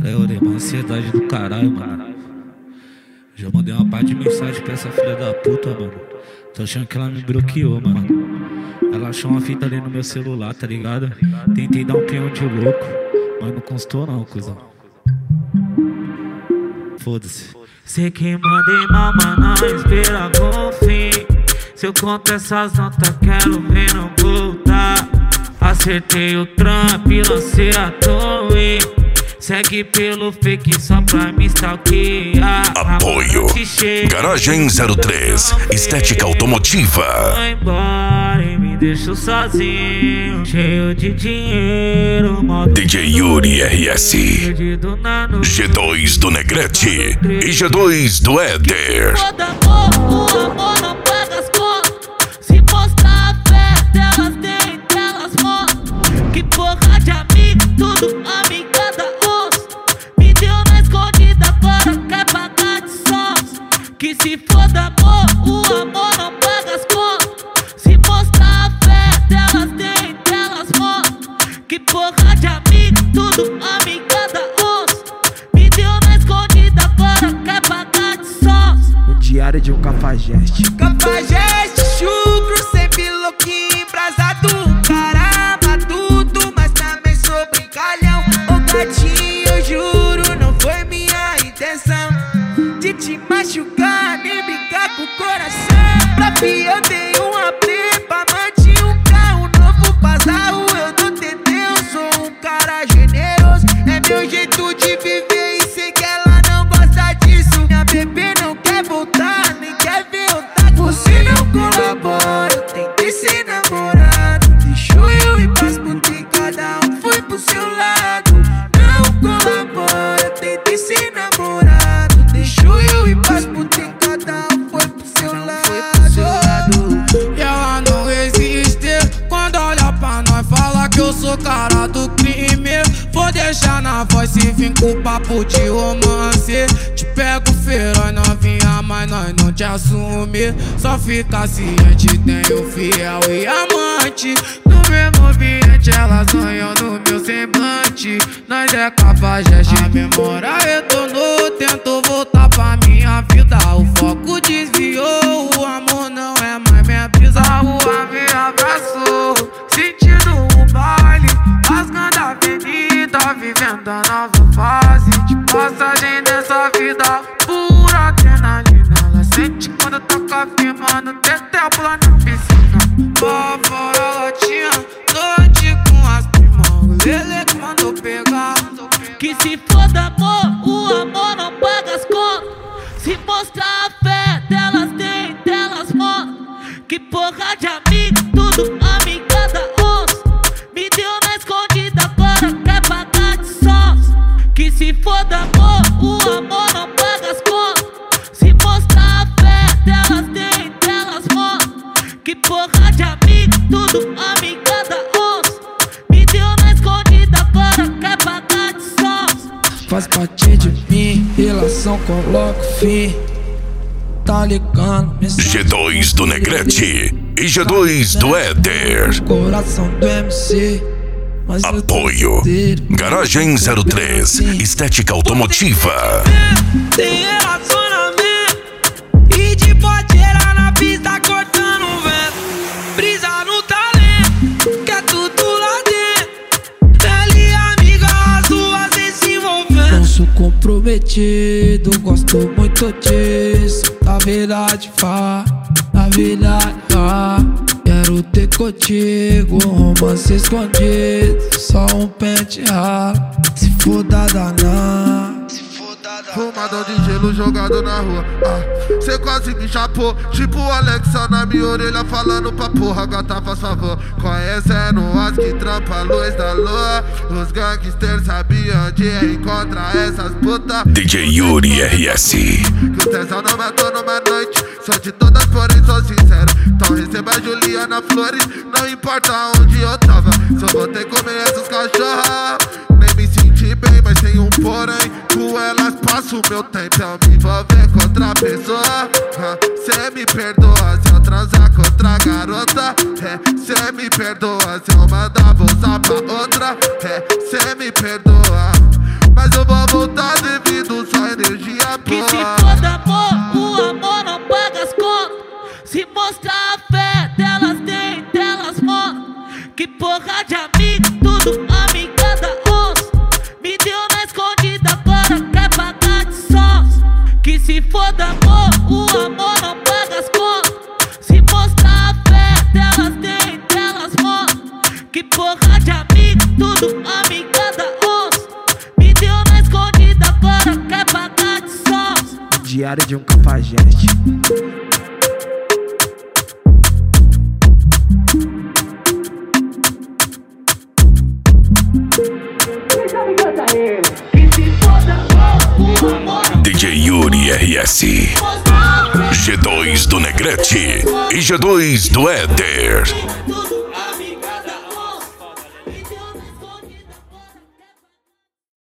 É, orei, uma ansiedade do caralho, mano. Já mandei uma parte de mensagem pra essa filha da puta, mano. Tô achando que ela me bloqueou, mano. Ela achou uma fita ali no meu celular, tá ligado? Tentei dar um peão de louco, mas não constou não, cuzão. Foda-se. Sei que mandei mal, mas não esperava o fim. Se eu conto essas notas, quero ver não voltar. Acertei o trampo e lancei a torre. Segue pelo fake só pra me stalkear. Apoio Garagem 03, estética automotiva. Vai embora e me deixou sozinho, cheio de dinheiro, DJ Yuri RS, G2 do Negrete e G2 do Éder. Foda amor, o amor não paga as contas. Se mostrar a fé delas, tem delas mostram. Que porra de amigo, tudo amigada osso. Me deu na escondida, agora quer pagar de sons. Que se foda amor, o amor não paga as contas. Se mostrar a fé delas, tem delas mostram. Que porra de amigo, tudo amigada osso. Me deu na escondida, agora quer pagar de sons. O diário de um cafajeste. Cafajeste, chucro, sempre louquinho, embrasado. Cara matuto, mas também sou brincalhão. Ô gatinho, eu juro, não foi minha intenção de te machucar, nem brincar com o coração. Pra fi eu dei uma prepa, manti um carro novo Pazarro. Eu dou TT, eu sou um cara generoso. É meu jeito de viver e sei que ela não gosta disso. Minha bebê não quer voltar, nem quer ver eu tá com você. Não colabora, eu tentei ser namorado. Deixou eu ir pras putas, cada um foi pro seu lado. Não colabora, eu tentei ser namorado. Deixou eu ir pras putas, cada um foi pro seu lado. E ela não resiste quando olha pra nós, fala que eu sou cara do crime. Vou deixar na voz se vim com papo de romance. Te pego feroz, novinha, mas nós não te assume. Só fica ciente, tenho fiel e amante. No mesmo ambiente, elas sonham no meu semblante. Nós é cafajeste, a memória retornou. Tento voltar pra minha vida, o foco desviou. O amor não é mais minha brisa, o ar me abraçou. Sentindo o baile, rasgando a avenida, vivendo a nova fase de passagem dessa vida. Pura adrenalina, ela sente quando toca firmando. Tetel pula na piscina, pra fora latinha, noite com as primas. O Lele que mandou pegar. Que se foda amor, o amor não paga as contas. Se mostrar a fé delas, tem delas mostram. Que porra de amigo, tudo amigada osso. Me deu na escondida, agora quer pagar de sons. Que se foda amor, o amor não paga as contas. Se mostrar a fé delas, tem delas mostram. Que porra de amigo, tudo amigada osso. Me deu na escondida, agora quer pagar de sons. Faz parte de mim, relação coloco fim. Tá ligando, G2 do Negrete e G2 do Éder. Coração do MC. Mas Apoio Garagem 03, estética automotiva. Tem relacionamento e de boteira na pista cortando o vento. Brisa no talento, que é tudo lá dentro. Ela e amiga, as duas se envolvendo. não sou comprometido, gosto muito disso. Na verdade, na verdade, quero ter contigo um romance escondido, só um pente ralo. Se for danar, Fumadão de gelo jogado na rua. Cê quase me chapou, tipo o Alexa na minha orelha falando pra porra, gata faz favor. Conhecendo as que trampa a luz da lua. Os gangsters sabiam onde encontrar essas putas. DJ Yuri RS. Que o tesão não matou numa noite. Sou de todas, porém sou sincero. Então receba a Juliana Flores, não importa onde eu tava. Só vou ter que comer essas cachorras. Nem me senti bem, mas tem um porém. Com elas passo meu tempo, eu me envolver com outra pessoa. Cê me perdoa se eu transar com outra garota. Cê me perdoa se eu mandar vou usar pra outra. Cê me perdoa. mas eu vou voltar devido sua energia Que se boa. foda amor, o amor não paga as contas. Se mostrar a fé delas tem, delas mostram. Que porra de amigo, tudo amiga da onça. Me deu na escondida, agora quer pagar de sons. Que se foda amor, o amor não paga as contas. Se mostrar a fé delas tem, delas mostram. Que porra de amigo, tudo amiga da onça. Me deu na escondida, agora quer pagar de sons. Diário de um cafajeste. DJ Yuri RS, G2 do Negrete e G2 do Éder. Tudo amiga da onça. Me deu na escondida.